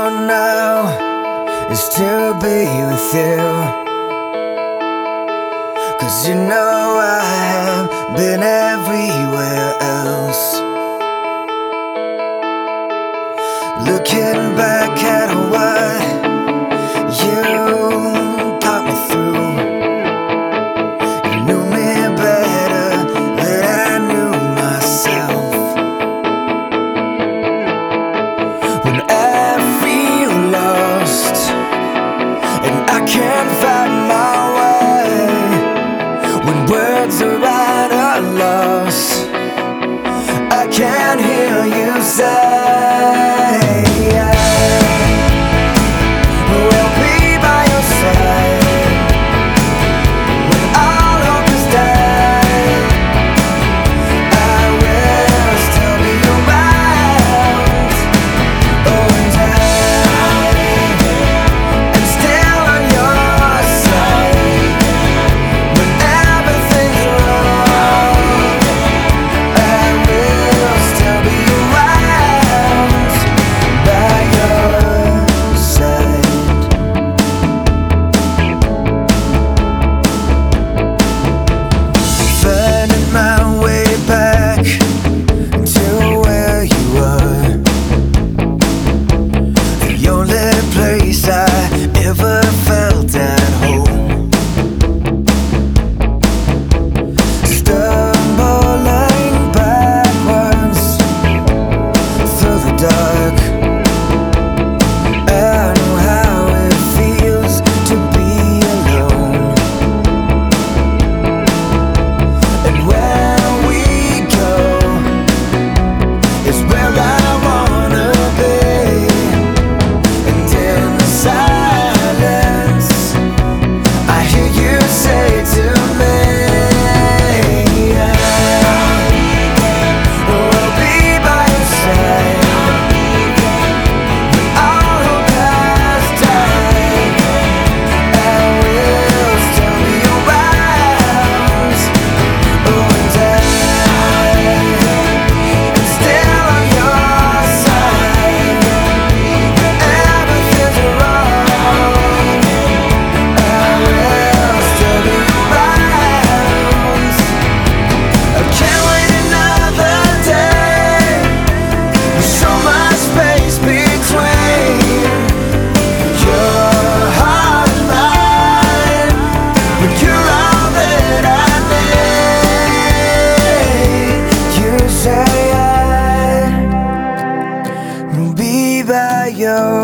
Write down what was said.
want now is to be with you, 'cause you know I have been everywhere else. Looking back at what you got me through, you knew me better than I knew myself. Whenever and I can't find my way, when words are at a loss, I can't hear you say, we'll be by your side when all hope is dead. I will still be around. Oh, and place I ever felt at home. Stumbling backwards through the dark, I know how it feels to be alone. And where we go is where I wanna be. Silence, I hear you say to me, we'll be by your side when all hope has died. I will still be around. Oh, and I'm still on your side. Everything's wrong. Be by your